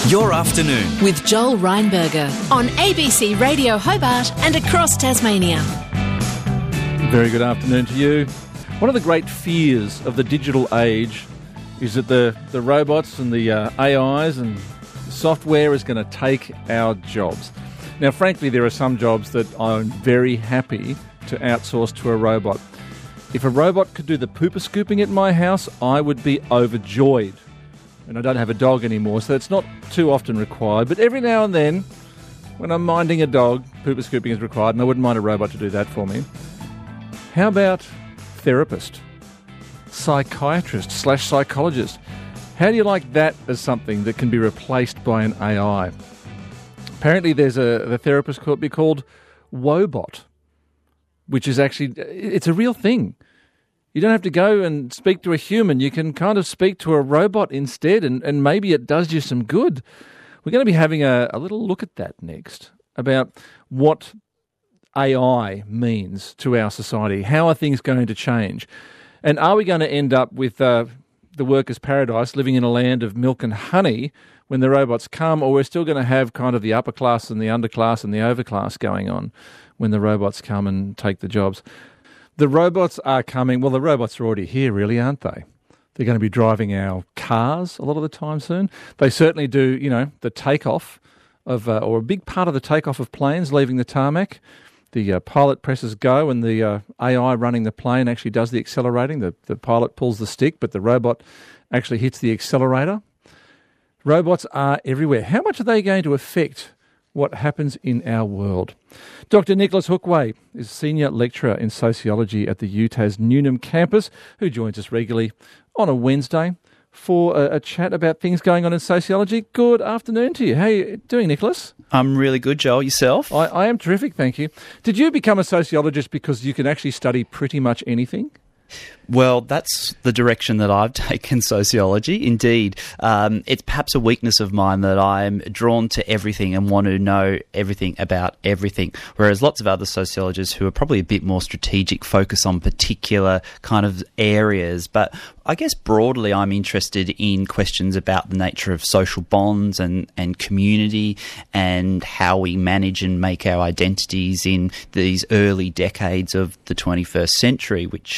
Your afternoon with Joel Reinberger on ABC Radio Hobart and across Tasmania. Very good afternoon to you. One of the great fears of the digital age is that the robots and the AIs and software is going to take our jobs. Now, frankly, there are some jobs that I'm very happy to outsource to a robot. If a robot could do the pooper scooping at my house, I would be overjoyed. And I don't have a dog anymore, so it's not too often required. But every now and then, when I'm minding a dog, pooper scooping is required, and I wouldn't mind a robot to do that for me. How about therapist, psychiatrist / psychologist? How do you like that as something that can be replaced by an AI? Apparently there's the therapist could be called Wobot, which is actually, it's a real thing. You don't have to go and speak to a human. You can kind of speak to a robot instead, and maybe it does you some good. We're going to be having a little look at that next, about what AI means to our society. How are things going to change? And are we going to end up with the workers' paradise, living in a land of milk and honey when the robots come, or we're still going to have kind of the upper class and the underclass and the overclass going on when the robots come and take the jobs? The robots are coming. Well, the robots are already here, really, aren't they? They're going to be driving our cars a lot of the time soon. They certainly do, the takeoff of, or a big part of the takeoff of planes leaving the tarmac. The pilot presses go and the AI running the plane actually does the accelerating. The pilot pulls the stick, but the robot actually hits the accelerator. Robots are everywhere. How much are they going to affect what happens in our world? Dr. Nicholas Hookway is Senior Lecturer in Sociology at the UTAS Newnham campus, who joins us regularly on a Wednesday for a chat about things going on in sociology. Good afternoon to you. How are you doing, Nicholas? I'm really good, Joel. Yourself? I am terrific, thank you. Did you become a sociologist because you can actually study pretty much anything? Well, that's the direction that I've taken sociology. Indeed, it's perhaps a weakness of mine that I'm drawn to everything and want to know everything about everything, whereas lots of other sociologists who are probably a bit more strategic focus on particular kind of areas. But I guess broadly I'm interested in questions about the nature of social bonds and community and how we manage and make our identities in these early decades of the 21st century, which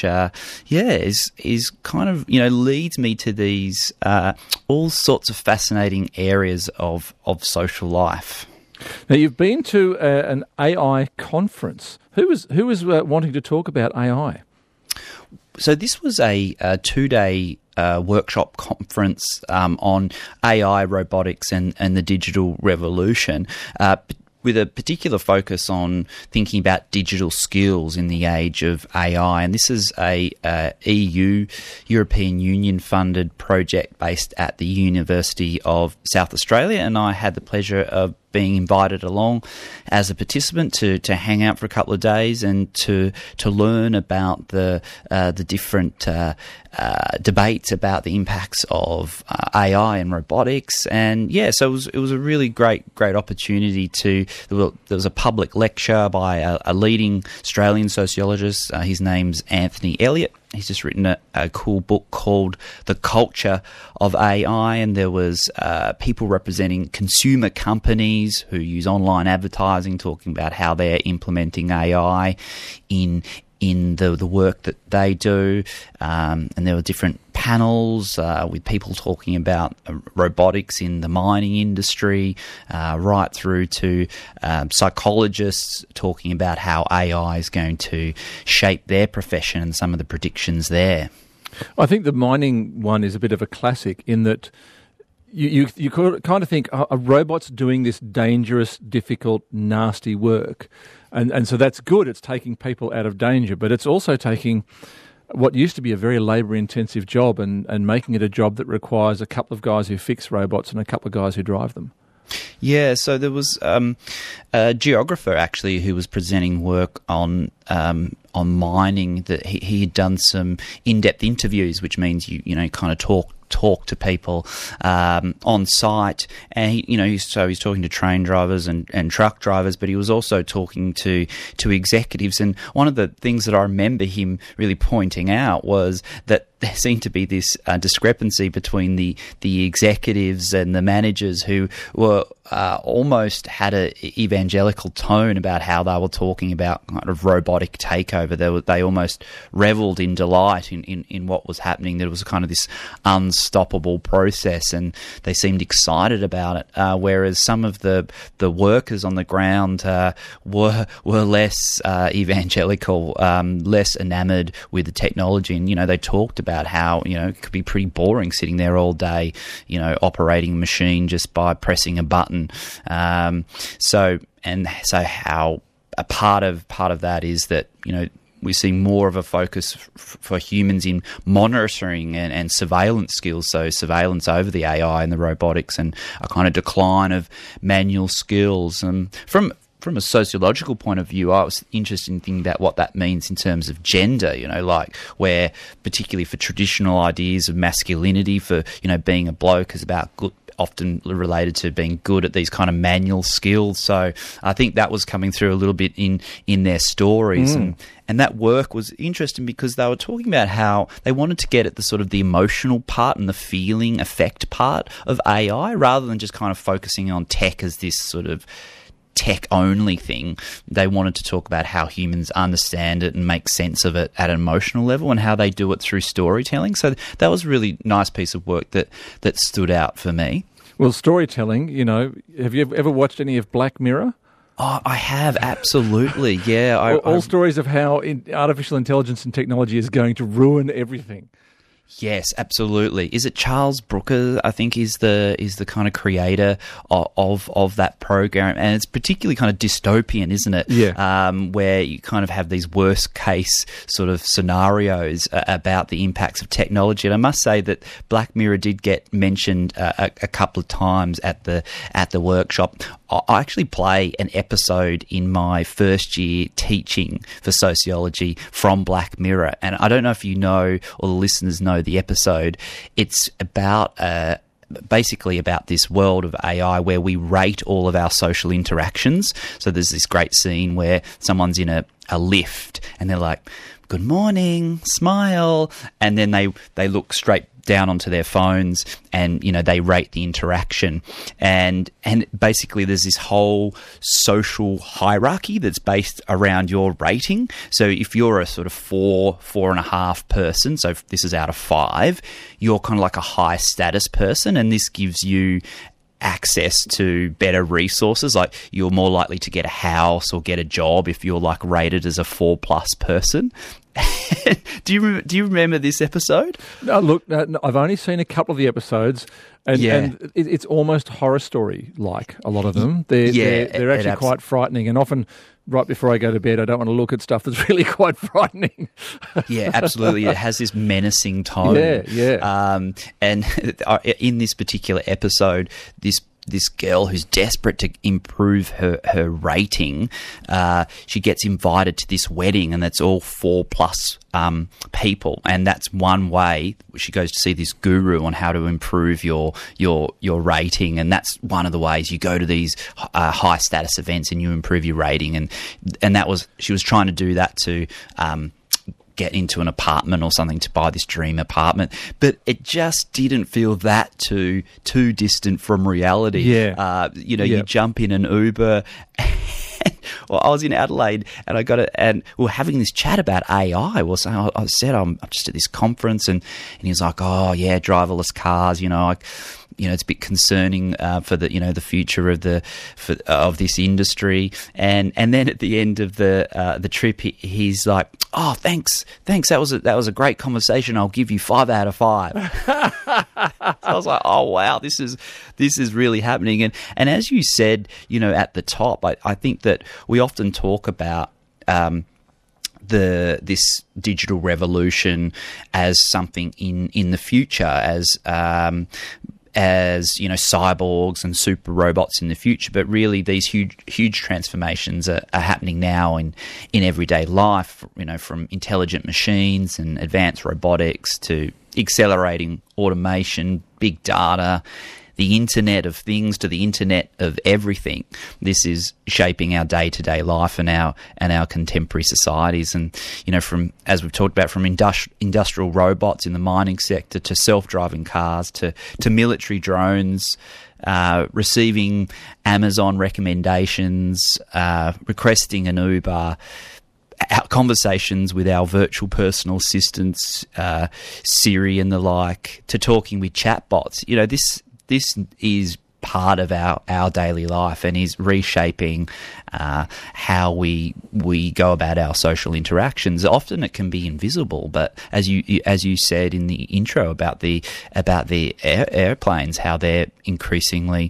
is kind of, leads me to these all sorts of fascinating areas of social life. Now, you've been to an AI conference. Who was wanting to talk about AI? So this was a 2-day workshop conference on AI, robotics and the digital revolution, with a particular focus on thinking about digital skills in the age of AI. And this is a European Union funded project based at the University of South Australia, and I had the pleasure of being invited along as a participant to hang out for a couple of days and to learn about the different debates about the impacts of AI and robotics. And so it was a really great opportunity there was a public lecture by a leading Australian sociologist. His name's Anthony Elliott. He's just written a cool book called The Culture of AI, and there was people representing consumer companies who use online advertising talking about how they're implementing AI in the work that they do, and there were different panels with people talking about robotics in the mining industry, right through to psychologists talking about how AI is going to shape their profession and some of the predictions there. I think the mining one is a bit of a classic in that you kind of think a robot's doing this dangerous, difficult, nasty work. And so that's good. It's taking people out of danger, but it's also taking what used to be a very labour-intensive job and making it a job that requires a couple of guys who fix robots and a couple of guys who drive them. Yeah, so there was a geographer actually who was presenting work on mining. That he had done some in-depth interviews, which means you kind of talk to people on site, and so he's talking to train drivers and truck drivers, but he was also talking to executives. And one of the things that I remember him really pointing out was that there seemed to be this discrepancy between the executives and the managers who were almost had a evangelical tone about how they were talking about kind of robotic takeover. They almost revelled in delight in what was happening. There was kind of this unstoppable process, and they seemed excited about it. Whereas some of the workers on the ground were less evangelical, less enamoured with the technology, and they talked about how it could be pretty boring sitting there all day, operating a machine just by pressing a button. So how a part of that is that we see more of a focus for humans in monitoring and surveillance skills, so surveillance over the AI and the robotics, and a kind of decline of manual skills. From a sociological point of view, I was interested in thinking about what that means in terms of gender, like where particularly for traditional ideas of masculinity, for, being a bloke is about good, often related to being good at these kind of manual skills. So I think that was coming through a little bit in their stories. And that work was interesting because they were talking about how they wanted to get at the sort of the emotional part and the feeling effect part of AI, rather than just kind of focusing on tech as this sort of tech-only thing. They wanted to talk about how humans understand it and make sense of it at an emotional level, and how they do it through storytelling. So that was a really nice piece of work that stood out for me. Well, storytelling, have you ever watched any of Black Mirror? Oh, I have, absolutely, yeah. All stories of how artificial intelligence and technology is going to ruin everything. Yes, absolutely. Is it Charles Brooker, I think, is the kind of creator of that program, and it's particularly kind of dystopian, isn't it? Yeah. Where you kind of have these worst case sort of scenarios about the impacts of technology. And I must say that Black Mirror did get mentioned a couple of times at the workshop. I actually play an episode in my first year teaching for sociology from Black Mirror, and I don't know if you know, or the listeners know, the episode. It's about basically about this world of AI where we rate all of our social interactions. So there's this great scene where someone's in a lift and they're like, "Good morning," smile, and then they look straight down onto their phones and they rate the interaction, and basically there's this whole social hierarchy that's based around your rating. So if you're a sort of 4.5 person, so if this is out of 5, you're kind of like a high status person, and this gives you access to better resources. Like you're more likely to get a house or get a job if you're like rated as a 4+ person. Do you remember this episode? No, look, I've only seen a couple of the episodes, and it's almost horror story like a lot of them. They're actually quite frightening, and often right before I go to bed, I don't want to look at stuff that's really quite frightening. Yeah, absolutely. It has this menacing tone. Yeah. And in this particular episode, this girl who's desperate to improve her rating, she gets invited to this wedding, and that's all 4+ people, and that's one way she goes to see this guru on how to improve your rating, and that's one of the ways you go to these high status events and you improve your rating, and that was, she was trying to do that to get into an apartment or something, to buy this dream apartment, but it just didn't feel that too distant from reality. You jump in an Uber. Well, I was in Adelaide and and we were having this chat about AI. Well, so I said I'm just at this conference, and he was like, "Oh yeah, driverless cars. It's a bit concerning for the future of this industry." And then at the end of the trip, he's like, "Oh, thanks. That was a great conversation. I'll give you 5 out of 5." I was like, "Oh wow, this is really happening." And as you said, at the top, I think that we often talk about this digital revolution as something in the future, as cyborgs and super robots in the future, but really these huge transformations are happening now in everyday life. From intelligent machines and advanced robotics to accelerating automation, big data. the Internet of Things to the Internet of everything. This is shaping our day-to-day life and our contemporary societies. And, you know, from, as we've talked about, from industrial robots in the mining sector to self-driving cars to military drones, receiving Amazon recommendations, requesting an Uber, our conversations with our virtual personal assistants, Siri and the like, to talking with chatbots. You know, this is part of our daily life and is reshaping how we go about our social interactions. Often it can be invisible, but as you said in the intro about the airplanes, how they're increasingly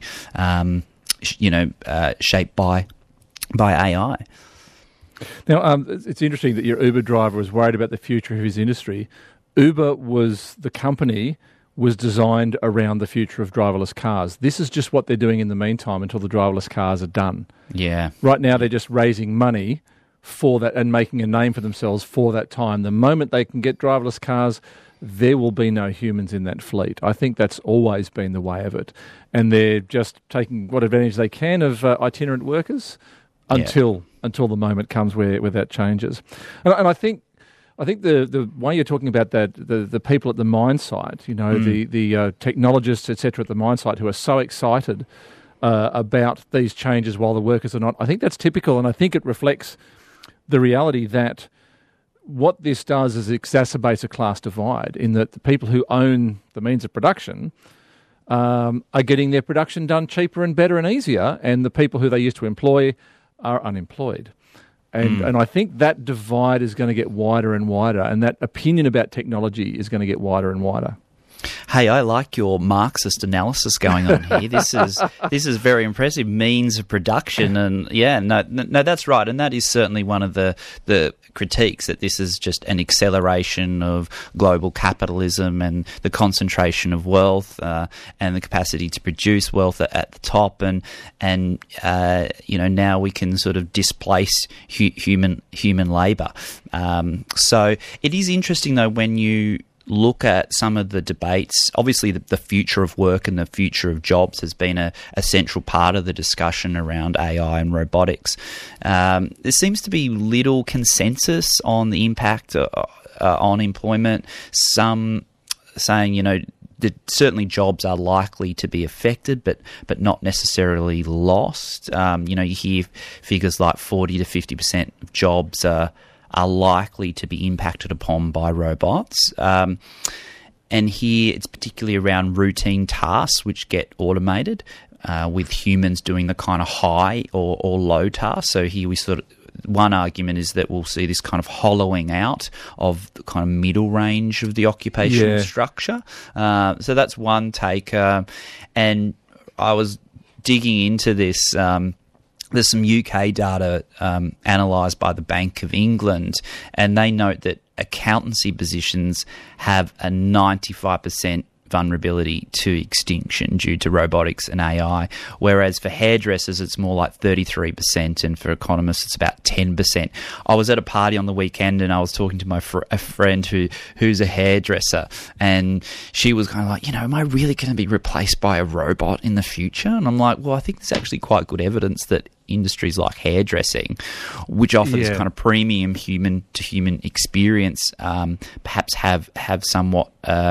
shaped by AI. Now, it's interesting that your Uber driver was worried about the future of his industry. Uber the company was designed around the future of driverless cars. This is just what they're doing in the meantime until the driverless cars are done. Yeah. Right now they're just raising money for that and making a name for themselves for that time. The moment they can get driverless cars, there will be no humans in that fleet. I think that's always been the way of it. And they're just taking what advantage they can of itinerant workers until the moment comes where that changes. And I think the way you're talking about that, the people at the mine site, you know, the technologists, etc., at the mine site who are so excited about these changes while the workers are not, I think that's typical, and I think it reflects the reality that what this does is exacerbates a class divide in that the people who own the means of production are getting their production done cheaper and better and easier, and the people who they used to employ are unemployed. And I think that divide is going to get wider and wider, and that opinion about technology is going to get wider and wider. Hey, I like your Marxist analysis going on here. This is very impressive. Means of production, and no, that's right, and that is certainly one of the critiques, that this is just an acceleration of global capitalism and the concentration of wealth and the capacity to produce wealth at the top, and now we can sort of displace human labour. So it is interesting though when you look at some of the debates. Obviously, the future of work and the future of jobs has been a central part of the discussion around AI and robotics. There seems to be little consensus on the impact on employment. Some saying, that certainly jobs are likely to be affected, but not necessarily lost. You hear figures like 40 to 50% of jobs are likely to be impacted upon by robots. And here it's particularly around routine tasks which get automated, with humans doing the kind of high or low tasks. So here one argument is that we'll see this kind of hollowing out of the kind of middle range of the occupational structure. So that's one take. And I was digging into this. There's some UK data analysed by the Bank of England, and they note that accountancy positions have a 95% vulnerability to extinction due to robotics and AI, whereas for hairdressers it's more like 33%, and for economists it's about 10%. I was at a party on the weekend and I was talking to a friend who's a hairdresser, and she was kind of like, am I really going to be replaced by a robot in the future? And I'm like, well, I think there's actually quite good evidence that industries like hairdressing, which offer this kind of premium human-to-human experience, perhaps have somewhat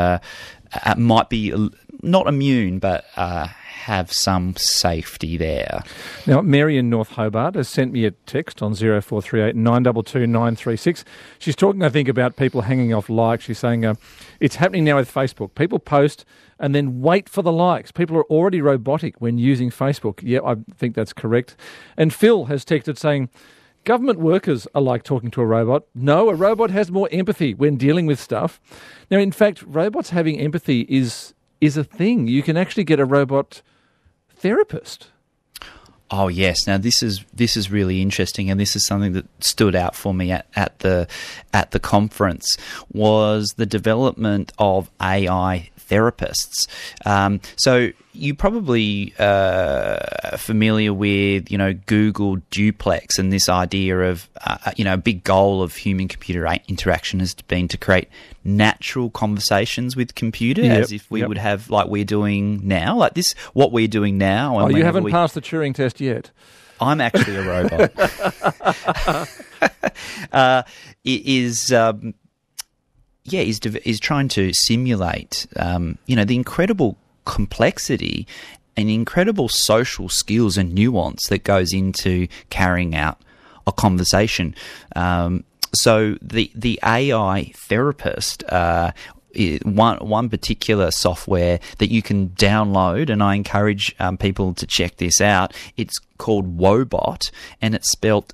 might be not immune, but have some safety there. Now, Mary in North Hobart has sent me a text on 0438 922 936. She's talking, I think, about people hanging off likes. She's saying it's happening now with Facebook. People post and then wait for the likes. People are already robotic when using Facebook. Yeah, I think that's correct. And Phil has texted saying, government workers are like talking to a robot. No, a robot has more empathy when dealing with stuff. Now, in fact, robots having empathy is a thing. You can actually get a robot therapist. Oh yes. Now this is really interesting, and this is something that stood out for me at the conference, was the development of AI therapists. So you probably familiar with, Google Duplex and this idea of, a big goal of human-computer interaction has been to create natural conversations with computer, as if we would have, like we're doing now, like this, what we're doing now. And you haven't passed the Turing test yet. I'm actually a robot. Is trying to simulate, the incredible complexity and incredible social skills and nuance that goes into carrying out a conversation. So the AI therapist, one particular software that you can download, and I encourage people to check this out. It's called Woebot, and it's spelt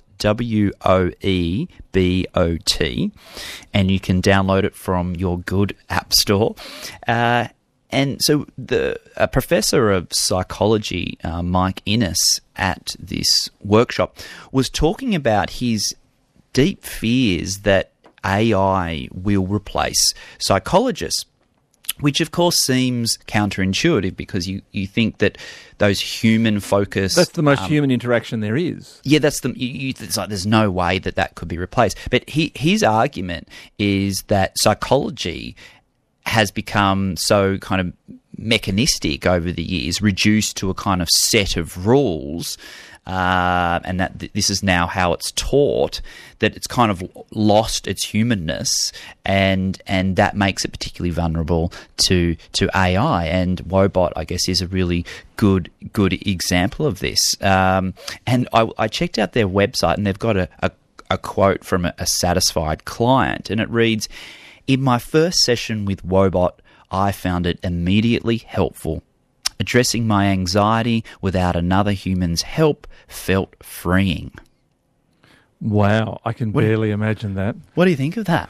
Woebot, and you can download it from your good app store. And so a professor of psychology, Mike Innes, at this workshop was talking about his deep fears that AI will replace psychologists, which of course seems counterintuitive because you think that those human focus... That's the most human interaction there is. Yeah, that's it's like there's no way that could be replaced. But his argument is that psychology has become so kind of mechanistic over the years, reduced to a kind of set of rules, and that this is now how it's taught, that it's kind of lost its humanness, and that makes it particularly vulnerable to AI. And Woebot, I guess, is a really good example of this. And I checked out their website, and they've got a quote from a satisfied client, and it reads, "In my first session with Woebot, I found it immediately helpful. Addressing my anxiety without another human's help felt freeing." Wow, I can barely imagine that. What do you think of that?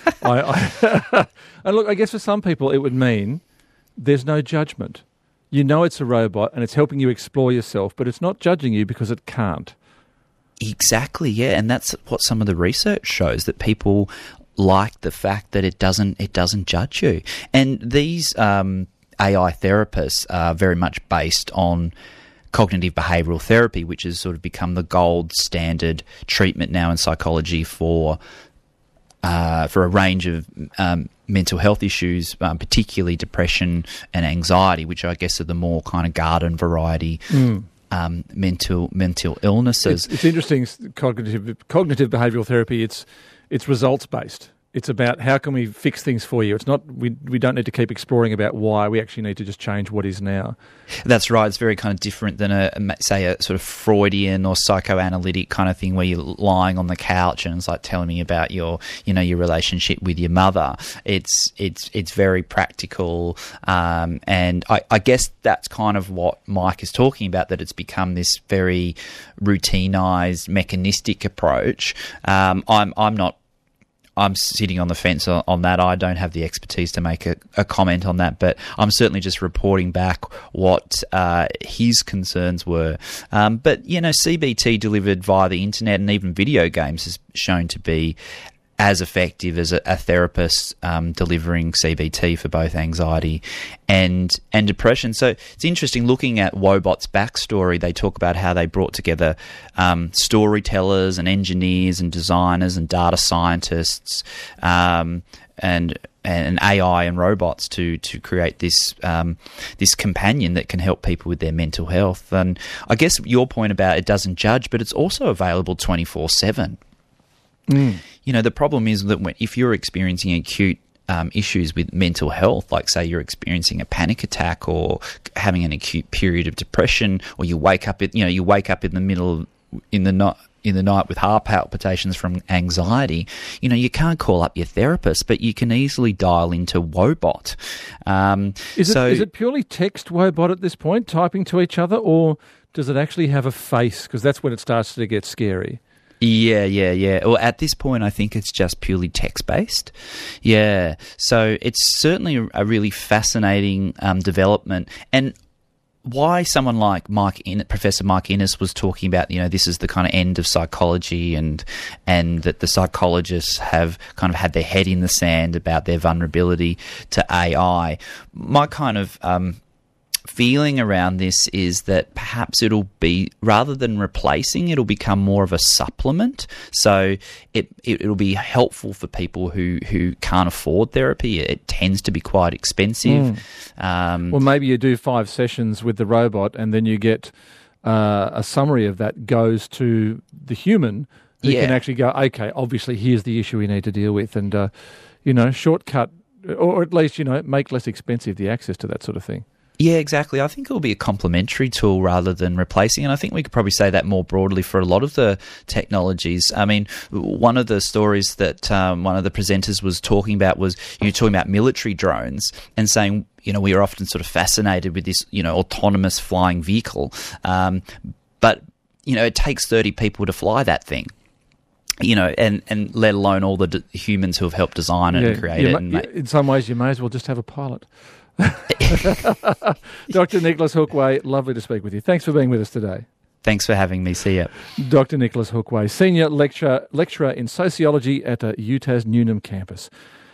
And look, I guess for some people it would mean there's no judgment. You know it's a robot and it's helping you explore yourself, but it's not judging you because it can't. Exactly, yeah, and that's what some of the research shows, that people like the fact that it doesn't judge you. And these AI therapists are very much based on cognitive behavioural therapy, which has sort of become the gold standard treatment now in psychology for a range of mental health issues, particularly depression and anxiety, which I guess are the more kind of garden variety mental illnesses. It's interesting. Cognitive behavioural therapy. It's results based. It's about how can we fix things for you. It's not, we don't need to keep exploring about why. We actually need to just change what is now. That's right. It's very kind of different than a sort of Freudian or psychoanalytic kind of thing where you're lying on the couch and it's like telling me about your relationship with your mother. It's very practical. And I guess that's kind of what Mike is talking about, that it's become this very routinized, mechanistic approach. I'm sitting on the fence on that. I don't have the expertise to make a comment on that, but I'm certainly just reporting back what his concerns were. But, CBT delivered via the internet and even video games is shown to be as effective as a therapist delivering CBT for both anxiety and depression. So it's interesting looking at Woebot's backstory. They talk about how they brought together storytellers and engineers and designers and data scientists and AI and robots to create this companion that can help people with their mental health. And I guess your point about it doesn't judge, but it's also available 24/7. The problem is that if you're experiencing acute issues with mental health, like say you're experiencing a panic attack or having an acute period of depression, or you wake up in the night with heart palpitations from anxiety, you can't call up your therapist, but you can easily dial into Woebot. Is it purely text Woebot at this point, typing to each other, or does it actually have a face? Because that's when it starts to get scary. Yeah. Well, at this point, I think it's just purely text-based. Yeah. So it's certainly a really fascinating development. And why someone like Professor Mike Innes was talking about, this is the kind of end of psychology, and that the psychologists have kind of had their head in the sand about their vulnerability to AI. My kind of feeling around this is that perhaps it'll be, rather than replacing, it'll become more of a supplement. So it'll be helpful for people who can't afford therapy. It tends to be quite expensive. Well, maybe you do 5 sessions with the robot, and then you get a summary of that goes to the human who can actually go, okay, obviously here's the issue we need to deal with, and shortcut, or at least make less expensive the access to that sort of thing. Yeah, exactly. I think it will be a complementary tool rather than replacing. And I think we could probably say that more broadly for a lot of the technologies. I mean, one of the stories that one of the presenters was talking about was talking about military drones and saying, we are often sort of fascinated with this, autonomous flying vehicle. But it takes 30 people to fly that thing. And let alone all the humans who have helped design it and create it. In some ways, you may as well just have a pilot. Dr. Nicholas Hookway, lovely to speak with you. Thanks for being with us today. Thanks for having me. See ya. Dr. Nicholas Hookway, Senior Lecturer in Sociology at UTAS Newnham campus.